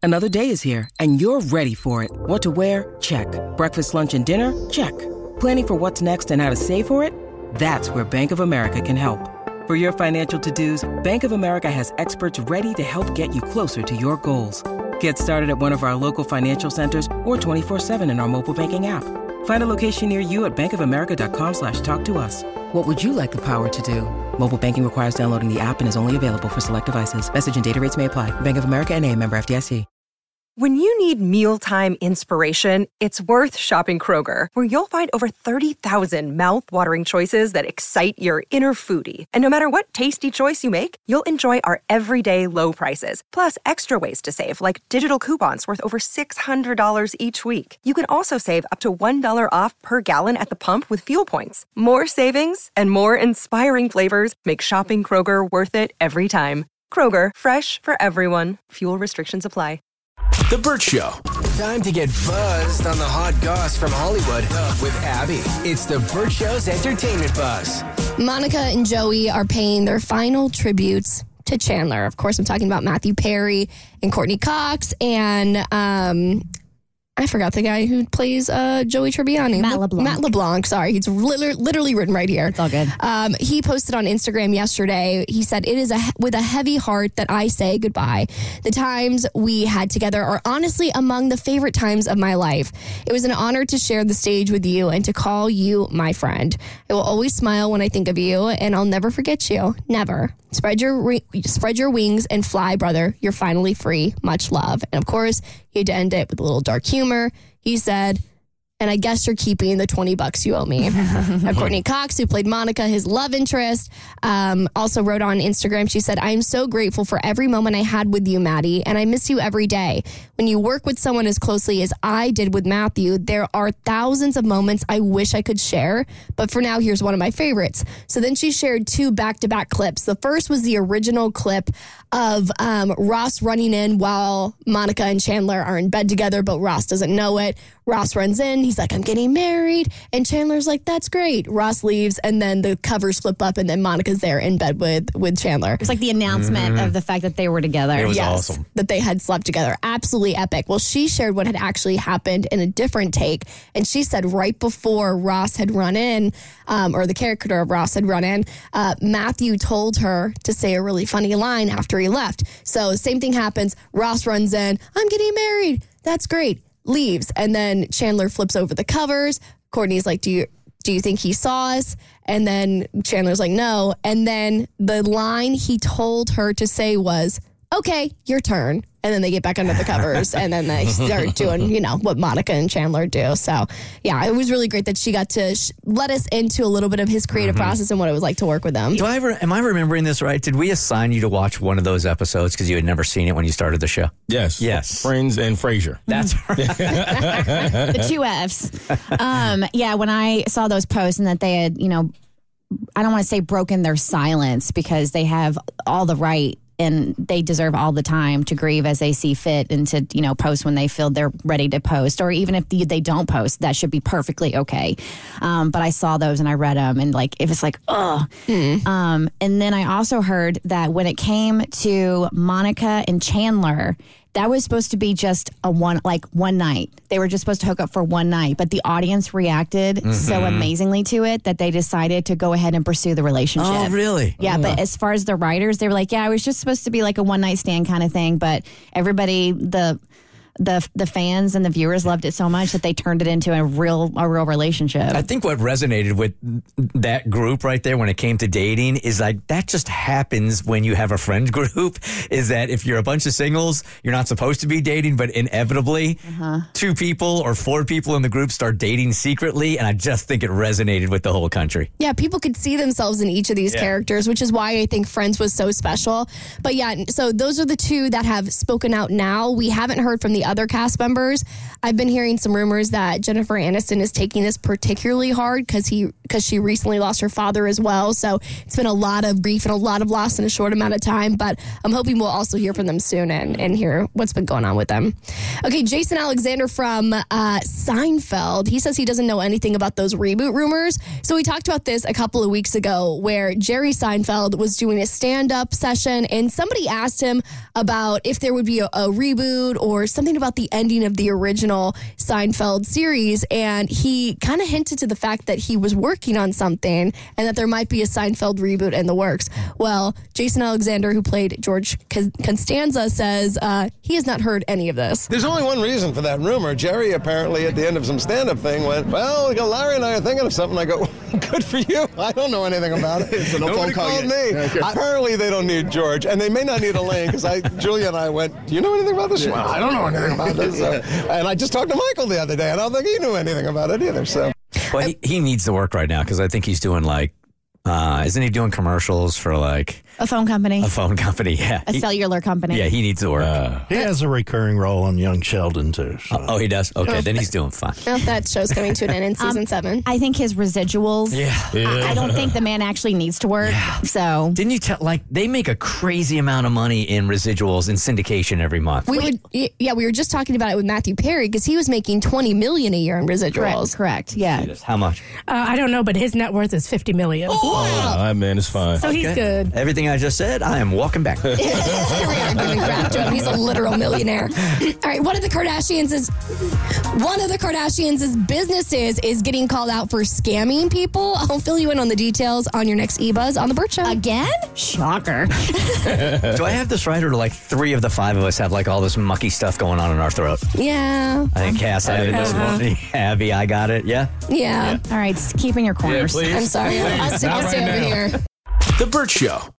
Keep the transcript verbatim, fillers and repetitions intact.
Another day is here, and you're ready for it. What to wear? Check. Breakfast, lunch, and dinner? Check. Planning for what's next and how to save for it? That's where Bank of America can help. For your financial to-dos, Bank of America has experts ready to help get you closer to your goals. Get started at one of our local financial centers or twenty-four seven in our mobile banking app. Find a location near you at bankofamerica.com slash talk to us. What would you like the power to do? Mobile banking requires downloading the app and is only available for select devices. Message and data rates may apply. Bank of America N A, member F D I C. When you need mealtime inspiration, it's worth shopping Kroger, where you'll find over thirty thousand mouth-watering choices that excite your inner foodie. And no matter what tasty choice you make, you'll enjoy our everyday low prices, plus extra ways to save, like digital coupons worth over six hundred dollars each week. You can also save up to one dollar off per gallon at the pump with fuel points. More savings and more inspiring flavors make shopping Kroger worth it every time. Kroger, fresh for everyone. Fuel restrictions apply. The Burt Show. Time to get buzzed on the hot goss from Hollywood with Abby. It's the Burt Show's entertainment buzz. Monica and Joey are paying their final tributes to Chandler. Of course, I'm talking about Matthew Perry and Courtney Cox and um, I forgot the guy who plays uh, Joey Tribbiani. Matt LeBlanc. Matt LeBlanc, sorry. He's literally, literally written right here. It's all good. Um, he posted on Instagram yesterday, he said, "It is a, with a heavy heart that I say goodbye. The times we had together are honestly among the favorite times of my life. It was an honor to share the stage with you and to call you my friend. I will always smile when I think of you, and I'll never forget you. Never. Spread your spread your wings and fly, brother. You're finally free. Much love." And of course, he had to end it with a little dark humor. He said, "And I guess you're keeping the twenty bucks you owe me." Now, Courtney Cox, who played Monica, his love interest, um, also wrote on Instagram, she said, "I am so grateful for every moment I had with you, Maddie, and I miss you every day. When you work with someone as closely as I did with Matthew, there are thousands of moments I wish I could share, but for now, here's one of my favorites." So then she shared two back-to-back clips. The first was the original clip of um, Ross running in while Monica and Chandler are in bed together, but Ross doesn't know it. Ross runs in. He's like, "I'm getting married." And Chandler's like, "That's great." Ross leaves, and then the covers flip up, and then Monica's there in bed with, with Chandler. It's like the announcement Mm-hmm. of the fact that they were together. It was Yes, awesome. that they had slept together. Absolutely epic. Well, she shared what had actually happened in a different take. And she said right before Ross had run in, um, or the character of Ross had run in, uh, Matthew told her to say a really funny line after he left. So same thing happens. Ross runs in. "I'm getting married." "That's great." Leaves. And then Chandler flips over the covers. Courtney's like, do you do you think he saw us? And then Chandler's like, no. And then the line he told her to say was, "Okay, your turn." And then they get back under the covers, and then they start doing, you know, what Monica and Chandler do. So, yeah, it was really great that she got to sh- let us into a little bit of his creative mm-hmm. process and what it was like to work with them. Do I ever, am I remembering this right? Did we assign you to watch one of those episodes because you had never seen it when you started the show? Yes. Yes. Friends and Frasier. That's right. The two F's. Um, yeah, when I saw those posts and that they had, you know, I don't want to say broken their silence because they have all the right and they deserve all the time to grieve as they see fit and to, you know, post when they feel they're ready to post. Or even if they don't post, that should be perfectly okay. Um, but I saw those and I read them and like, it was like, ugh. Mm. Um, and then I also heard that when it came to Monica and Chandler, that was supposed to be just a one, like one night. They were just supposed to hook up for one night, but the audience reacted mm-hmm. so amazingly to it that they decided to go ahead and pursue the relationship. Oh, really? Yeah, oh, but wow. as far as the writers, they were like, yeah, it was just supposed to be like a one night stand kind of thing, but everybody, the the the fans and the viewers loved it so much that they turned it into a real a real relationship. I think what resonated with that group right there when it came to dating is like that just happens when you have a friend group, is that if you're a bunch of singles, you're not supposed to be dating, but inevitably uh-huh. two people or four people in the group start dating secretly, and I just think it resonated with the whole country. Yeah, people could see themselves in each of these yeah. characters, which is why I think Friends was so special. But yeah, so those are the two that have spoken out now. We haven't heard from the the other cast members. I've been hearing some rumors that Jennifer Aniston is taking this particularly hard because he because she recently lost her father as well. So it's been a lot of grief and a lot of loss in a short amount of time. But I'm hoping we'll also hear from them soon and, and hear what's been going on with them. Okay, Jason Alexander from uh, Seinfeld. He says he doesn't know anything about those reboot rumors. So we talked about this a couple of weeks ago where Jerry Seinfeld was doing a stand-up session and somebody asked him about if there would be a, a reboot or something about the ending of the original Seinfeld series. And he kind of hinted to the fact that he was working on something and that there might be a Seinfeld reboot in the works. Well, Jason Alexander, who played George Costanza, says uh, he has not heard any of this. There's only one reason for that rumor. Jerry apparently at the end of some stand-up thing went, well, Larry and I are thinking of something. I go, good for you. I don't know anything about it. So no Nobody phone call called yet. me. Okay. Apparently they don't need George, and they may not need Elaine, because I, Julia and I went, do you know anything about this? Yeah. Well, I don't know anything about this. So. And I just talked to Michael the other day, and I don't think he knew anything about it either. So, well, he, he needs to work right now, because I think he's doing like, uh, isn't he doing commercials for like a phone company? A phone company, yeah. A he, cellular company. Yeah, he needs to work. Uh, he has a recurring role on Young Sheldon, too. So. Oh, oh, he does? Okay, then he's doing fine. Well, that show's coming to an end in season um, seven. I think his residuals. Yeah. yeah. I, I don't think the man actually needs to work. Yeah. So. Didn't you tell, like, they make a crazy amount of money in residuals in syndication every month. We would, yeah, we were just talking about it with Matthew Perry because he was making twenty million dollars a year in residuals. Correct, correct. Yeah. How much? Uh, I don't know, but his net worth is fifty million dollars. Oh, that man is fine. So okay. he's good. Everything I just said, I am walking back. Here we are giving crap to him. He's a literal millionaire. All right, one of the Kardashians is one of the Kardashians' businesses is getting called out for scamming people. I'll fill you in on the details on your next eBuzz on the Burt Show. Again? Shocker. Do I have this right, or do like three of the five of us have like all this mucky stuff going on in our throat? Yeah. I think Cass had it this morning. Abby, I got it. Yeah? Yeah. All right, keep in your corners. Yeah, please. I'm sorry. I'll, I'll stay Not I'll stay right over now. here. The Burt Show.